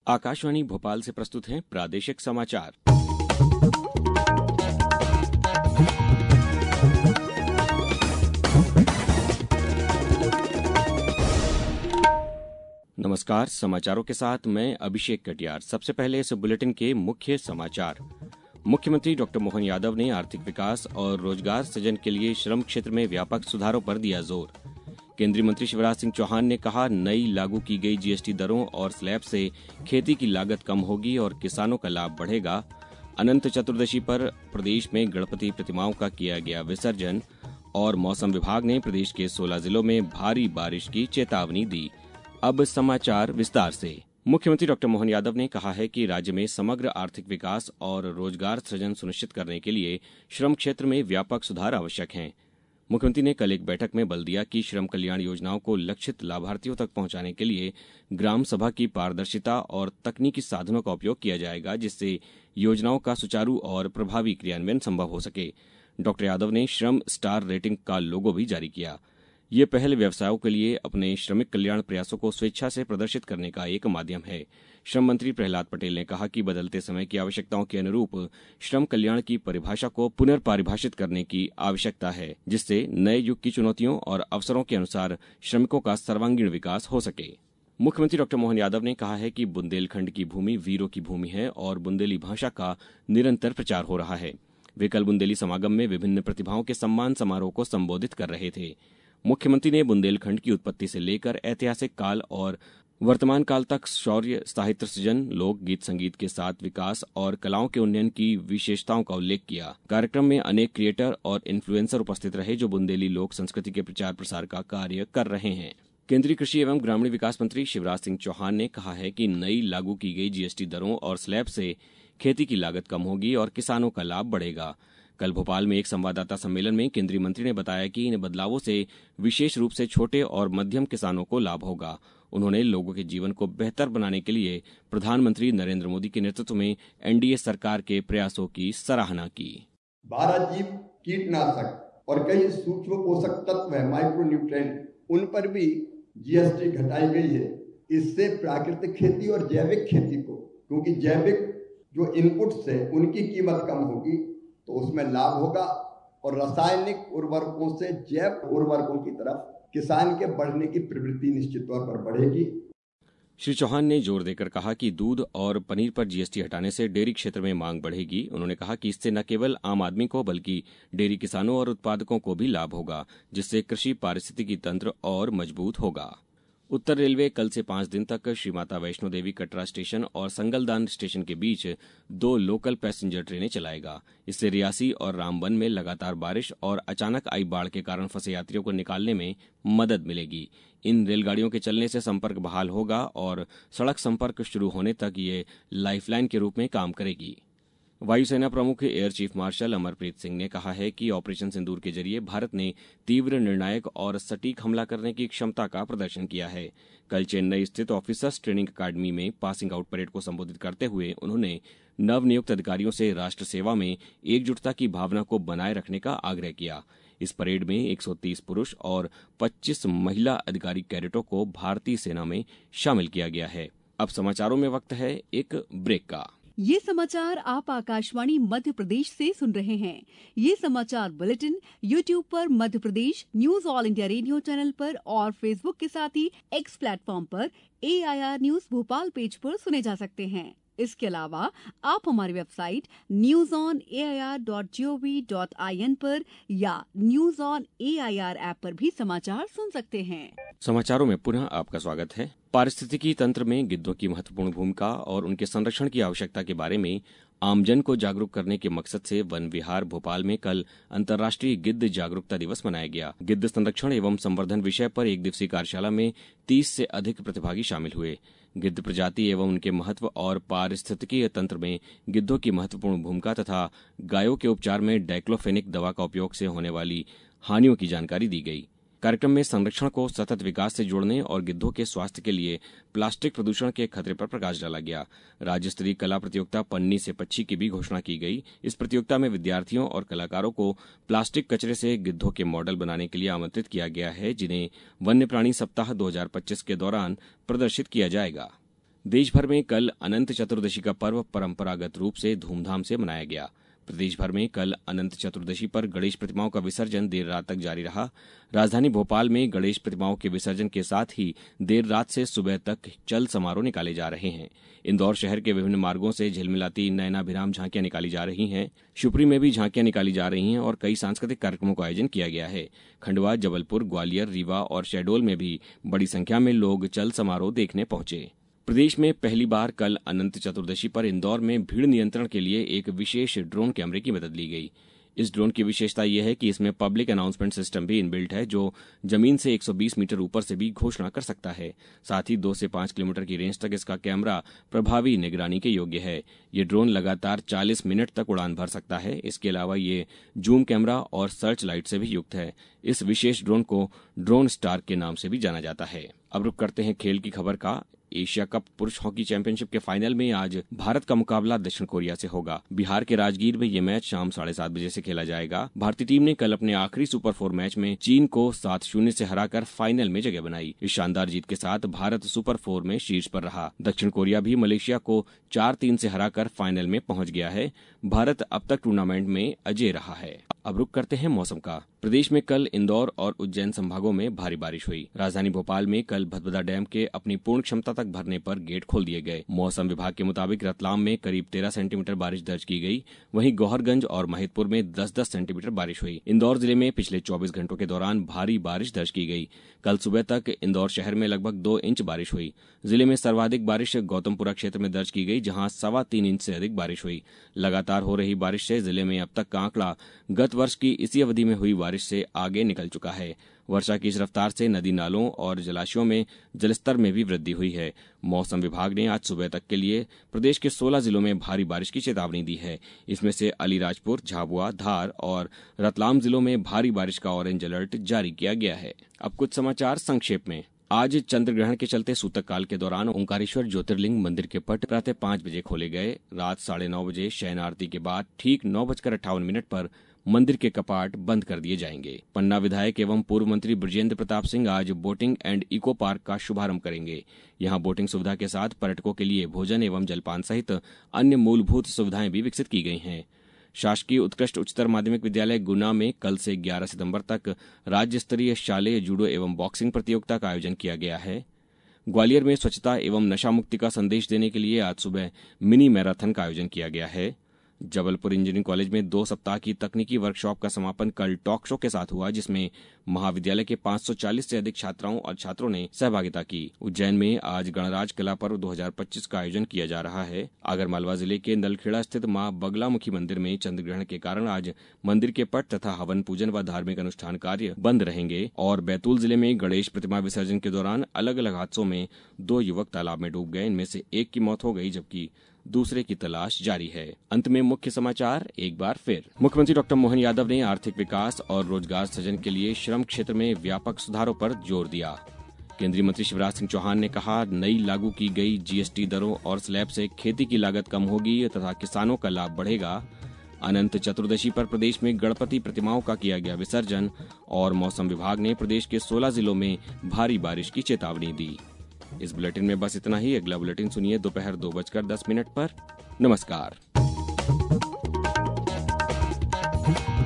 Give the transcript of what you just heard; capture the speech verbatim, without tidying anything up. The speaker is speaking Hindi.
आकाशवाणी भोपाल से प्रस्तुत हैं प्रादेशिक समाचार। नमस्कार, समाचारों के साथ मैं अभिषेक कटियार। सबसे पहले इस बुलेटिन के मुख्य समाचार। मुख्यमंत्री डॉक्टर मोहन यादव ने आर्थिक विकास और रोजगार सृजन के लिए श्रम क्षेत्र में व्यापक सुधारों पर दिया जोर। केंद्रीय मंत्री शिवराज सिंह चौहान ने कहा, नई लागू की गई जीएसटी दरों और स्लैब से खेती की लागत कम होगी और किसानों का लाभ बढ़ेगा। अनंत चतुर्दशी पर प्रदेश में गणपति प्रतिमाओं का किया गया विसर्जन। और मौसम विभाग ने प्रदेश के सोलह जिलों में भारी बारिश की चेतावनी दी। अब समाचार विस्तार से। मुख्यमंत्री डॉक्टर मोहन यादव ने कहा है कि राज्य में समग्र आर्थिक विकास और रोजगार सृजन सुनिश्चित करने के लिए श्रम क्षेत्र में व्यापक सुधार आवश्यक हैं। मुख्यमंत्री ने कल एक बैठक में बल दिया कि श्रम कल्याण योजनाओं को लक्षित लाभार्थियों तक पहुंचाने के लिए ग्राम सभा की पारदर्शिता और तकनीकी साधनों का उपयोग किया जाएगा, जिससे योजनाओं का सुचारू और प्रभावी क्रियान्वयन संभव हो सके। डॉक्टर यादव ने श्रम स्टार रेटिंग का लोगो भी जारी किया। ये पहल व्यवसायों के लिए अपने श्रमिक कल्याण प्रयासों को स्वेच्छा से प्रदर्शित करने का एक माध्यम है। श्रम मंत्री प्रहलाद पटेल ने कहा कि बदलते समय की आवश्यकताओं के अनुरूप श्रम कल्याण की परिभाषा को पुनर्परिभाषित करने की आवश्यकता है, जिससे नए युग की चुनौतियों और अवसरों के अनुसार श्रमिकों का सर्वांगीण विकास हो सके। मुख्यमंत्री डॉक्टर मोहन यादव ने कहा है कि बुंदेलखंड की भूमि वीरों की भूमि है और बुंदेली भाषा का निरंतर प्रचार हो रहा है। वे कल बुंदेली समागम में विभिन्न प्रतिभाओं के सम्मान समारोह को संबोधित कर रहे थे। मुख्यमंत्री ने बुंदेलखंड की उत्पत्ति से लेकर ऐतिहासिक काल और वर्तमान काल तक शौर्य, साहित्य सृजन, लोक गीत संगीत के साथ विकास और कलाओं के उन्नयन की विशेषताओं का उल्लेख किया। कार्यक्रम में अनेक क्रिएटर और इन्फ्लुएंसर उपस्थित रहे, जो बुंदेली लोक संस्कृति के प्रचार प्रसार का कार्य कर रहे हैं। केंद्रीय कृषि एवं ग्रामीण विकास मंत्री शिवराज सिंह चौहान ने कहा है कि नई लागू की गई जीएसटी दरों और स्लैब से खेती की लागत कम होगी और किसानों का लाभ बढ़ेगा। कल भोपाल में एक संवाददाता सम्मेलन में केंद्रीय मंत्री ने बताया कि इन बदलावों से विशेष रूप से छोटे और मध्यम किसानों को लाभ होगा। उन्होंने लोगों के जीवन को बेहतर बनाने के लिए प्रधानमंत्री नरेंद्र मोदी के नेतृत्व में एनडीए सरकार के प्रयासों की सराहना की। बारह जीव कीटनाशक और कई सूक्ष्म पोषक तत्व है, माइक्रो न्यूट्रिएंट, उन पर भी जीएसटी घटाई गई है। इससे प्राकृतिक खेती और जैविक खेती को, क्योंकि जैविक जो इनपुट्स है उनकी कीमत कम होगी तो उसमें लाभ होगा और रासायनिक उर्वरकों से जैव उर्वरकों की तरफ किसान के बढ़ने की प्रवृत्ति निश्चित तौर पर बढ़ेगी। श्री चौहान ने जोर देकर कहा कि दूध और पनीर पर जीएसटी हटाने से डेयरी क्षेत्र में मांग बढ़ेगी। उन्होंने कहा कि इससे न केवल आम आदमी को बल्कि डेयरी किसानों और उत्पादकों को भी लाभ होगा, जिससे कृषि पारिस्थितिकी तंत्र और मजबूत होगा। उत्तर रेलवे कल से पांच दिन तक श्री माता वैष्णो देवी कटरा स्टेशन और संगलदान स्टेशन के बीच दो लोकल पैसेंजर ट्रेनें चलाएगा। इससे रियासी और रामबन में लगातार बारिश और अचानक आई बाढ़ के कारण फंसे यात्रियों को निकालने में मदद मिलेगी। इन रेलगाड़ियों के चलने से संपर्क बहाल होगा और सड़क संपर्क शुरू होने तक ये लाइफलाइन के रूप में काम करेगी। वायुसेना प्रमुख air chief marshal Amarpreet Singh ने कहा है कि ऑपरेशन सिंदूर के जरिए भारत ने तीव्र, निर्णायक और सटीक हमला करने की क्षमता का प्रदर्शन किया है। कल चेन्नई स्थित ऑफिसर्स ट्रेनिंग अकादमी में पासिंग आउट परेड को संबोधित करते हुए उन्होंने नवनियुक्त अधिकारियों से राष्ट्र सेवा में एकजुटता की भावना को बनाए रखने का आग्रह किया। इस परेड में एक सौ तीस पुरुष और पच्चीस महिला अधिकारी कैडेटों को भारतीय सेना में शामिल किया गया है। अब समाचारों में वक्त है एक ब्रेक का। ये समाचार आप आकाशवाणी मध्य प्रदेश से सुन रहे हैं। ये समाचार बुलेटिन यूट्यूब पर Madhya Pradesh news all India radio channel पर और फेसबुक के साथ ही एक्स प्लेटफॉर्म पर एआईआर न्यूज भोपाल पेज पर सुने जा सकते हैं। इसके अलावा आप हमारी website news on A I R dot G O V dot I N पर या news on A I R app पर भी समाचार सुन सकते हैं। समाचारों में पुनः आपका स्वागत है। पारिस्थितिकी तंत्र में गिद्धों की महत्वपूर्ण भूमिका और उनके संरक्षण की आवश्यकता के बारे में आमजन को जागरूक करने के मकसद से वन विहार भोपाल में कल अंतर्राष्ट्रीय गिद्ध जागरूकता दिवस मनाया गया। गिद्ध संरक्षण एवं संवर्धन विषय पर एक दिवसीय कार्यशाला में तीस से अधिक प्रतिभागी शामिल हुए। गिद्ध प्रजाति एवं उनके महत्व और पारिस्थितिकीय तंत्र में गिद्धों की महत्वपूर्ण भूमिका तथा गायों के उपचार में डाइक्लोफेनिक दवा का उपयोग से होने वाली हानियों की जानकारी दी गई। कार्यक्रम में संरक्षण को सतत विकास से जोड़ने और गिद्धों के स्वास्थ्य के लिए प्लास्टिक प्रदूषण के खतरे पर प्रकाश डाला गया। राज्य स्तरीय कला प्रतियोगिता पन्नी से पच्छी की भी घोषणा की गई। इस प्रतियोगिता में विद्यार्थियों और कलाकारों को प्लास्टिक कचरे से गिद्धों के मॉडल बनाने के लिए आमंत्रित किया गया है, जिन्हें वन्य प्राणी सप्ताह दो हज़ार पच्चीस के दौरान प्रदर्शित किया जाएगा। देश भर में कल अनंत चतुर्दशी का पर्व परंपरागत रूप से धूमधाम से मनाया गया। प्रदेश भर में कल अनंत चतुर्दशी पर गणेश प्रतिमाओं का विसर्जन देर रात तक जारी रहा। राजधानी भोपाल में गणेश प्रतिमाओं के विसर्जन के साथ ही देर रात से सुबह तक चल समारोह निकाले जा रहे हैं। इंदौर शहर के विभिन्न मार्गों से झिलमिलाती नयनाभिराम झांकियां निकाली जा रही हैं। शिवपुरी में भी झांकियां निकाली जा रही हैं और कई सांस्कृतिक कार्यक्रमों का आयोजन किया गया है। खंडवा, जबलपुर, ग्वालियर, रीवा और शहडोल में भी बड़ी संख्या में लोग चल समारोह देखने पहुंचे। प्रदेश में पहली बार कल अनंत चतुर्दशी पर इंदौर में भीड़ नियंत्रण के लिए एक विशेष ड्रोन कैमरे की मदद ली गई। इस ड्रोन की विशेषता यह है कि इसमें पब्लिक अनाउंसमेंट सिस्टम भी इनबिल्ट है, जो जमीन से एक सौ बीस मीटर ऊपर से भी घोषणा कर सकता है। साथ ही दो से पांच किलोमीटर की रेंज तक इसका कैमरा प्रभावी निगरानी के योग्य है। ये ड्रोन लगातार चालीस मिनट तक उड़ान भर सकता है। इसके अलावा ये जूम कैमरा और सर्च लाइट से भी युक्त है। इस विशेष ड्रोन को ड्रोन स्टार के नाम से भी जाना जाता है। अब रुक करते हैं खेल की खबर का। एशिया कप पुरुष हॉकी चैंपियनशिप के फाइनल में आज भारत का मुकाबला दक्षिण कोरिया से होगा। बिहार के राजगीर में ये मैच शाम साढ़े सात बजे से खेला जाएगा। भारतीय टीम ने कल अपने आखिरी सुपर फोर मैच में चीन को सात शून्य से हराकर फाइनल में जगह बनाई। इस शानदार जीत के साथ भारत सुपर फोर में शीर्ष पर रहा। दक्षिण कोरिया भी मलेशिया को चार तीन से हराकर फाइनल में पहुंच गया है। भारत अब तक टूर्नामेंट में अजेय रहा है। अब रुक करते हैं मौसम का। प्रदेश में कल इंदौर और उज्जैन संभागों में भारी बारिश हुई। राजधानी भोपाल में कल भदभदा डैम के अपनी पूर्ण क्षमता तक भरने पर गेट खोल दिए गए। मौसम विभाग के मुताबिक रतलाम में करीब तेरह सेंटीमीटर बारिश दर्ज की गई। वहीं गौहरगंज और महिदपुर में दस दस सेंटीमीटर बारिश हुई। इंदौर जिले में पिछले चौबीस घंटों के दौरान भारी बारिश दर्ज की गई। कल सुबह तक इंदौर शहर में लगभग दो इंच बारिश हुई। जिले में सर्वाधिक बारिश गौतमपुरा क्षेत्र में दर्ज की गई, जहां सवा तीन इंच से अधिक बारिश हुई। लगातार हो रही बारिश से जिले में अब तक का आंकड़ा गत वर्ष की इसी अवधि में हुई बारिश से आगे निकल चुका है। वर्षा की इस रफ्तार से नदी नालों और जलाशयों में जलस्तर में भी वृद्धि हुई है। मौसम विभाग ने आज सुबह तक के लिए प्रदेश के सोलह जिलों में भारी बारिश की चेतावनी दी है। इसमें से अलीराजपुर, झाबुआ, धार और रतलाम जिलों में भारी बारिश का ऑरेंज अलर्ट जारी किया गया है। अब कुछ समाचार संक्षेप में। आज चंद्र ग्रहण के चलते सूतक काल के दौरान ओंकारेश्वर ज्योतिर्लिंग मंदिर के पट प्रातः पांच बजे खोले गए। रात साढ़े नौ बजे शयन आरती के बाद ठीक नौ बजकर अट्ठावन मिनट पर मंदिर के कपाट बंद कर दिए जाएंगे। पन्ना विधायक एवं पूर्व मंत्री बृजेंद्र प्रताप सिंह आज बोटिंग एंड इको पार्क का शुभारंभ करेंगे। यहां बोटिंग सुविधा के साथ पर्यटकों के लिए भोजन एवं जलपान सहित अन्य मूलभूत सुविधाएं भी विकसित की गई हैं। शासकीय उत्कृष्ट उच्चतर माध्यमिक विद्यालय गुना में कल से ग्यारह सितंबर तक राज्य स्तरीय शालेय जूडो एवं बॉक्सिंग प्रतियोगिता का आयोजन किया गया है। ग्वालियर में स्वच्छता एवं नशा मुक्ति का संदेश देने के लिए आज सुबह मिनी मैराथन का आयोजन किया गया है। जबलपुर इंजीनियरिंग कॉलेज में दो सप्ताह की तकनीकी वर्कशॉप का समापन कल टॉक शो के साथ हुआ, जिसमें महाविद्यालय के पांच सौ चालीस से अधिक छात्राओं और छात्रों ने सहभागिता की। उज्जैन में आज गणराज कला पर्व दो हज़ार पच्चीस का आयोजन किया जा रहा है। आगरमालवा जिले के नलखेड़ा स्थित मां बगलामुखी मंदिर में चंद्र ग्रहण के कारण आज मंदिर के पट तथा हवन पूजन व धार्मिक अनुष्ठान कार्य बंद रहेंगे। और बैतूल जिले में गणेश प्रतिमा विसर्जन के दौरान अलग अलग हादसों में दो युवक तालाब में डूब गए। इनमें से एक की मौत हो गई, जबकि दूसरे की तलाश जारी है। अंत में मुख्य समाचार एक बार फिर। मुख्यमंत्री डॉक्टर मोहन यादव ने आर्थिक विकास और रोजगार सृजन के लिए श्रम क्षेत्र में व्यापक सुधारों पर जोर दिया। केंद्रीय मंत्री शिवराज सिंह चौहान ने कहा, नई लागू की गई जीएसटी दरों और स्लैब से खेती की लागत कम होगी तथा किसानों का लाभ बढ़ेगा। अनंत चतुर्दशी पर प्रदेश में गणपति प्रतिमाओं का किया गया विसर्जन। और मौसम विभाग ने प्रदेश के सोलह जिलों में भारी बारिश की चेतावनी दी। इस बुलेटिन में बस इतना ही। अगला बुलेटिन सुनिए दोपहर दो बजकर दस मिनट पर। नमस्कार।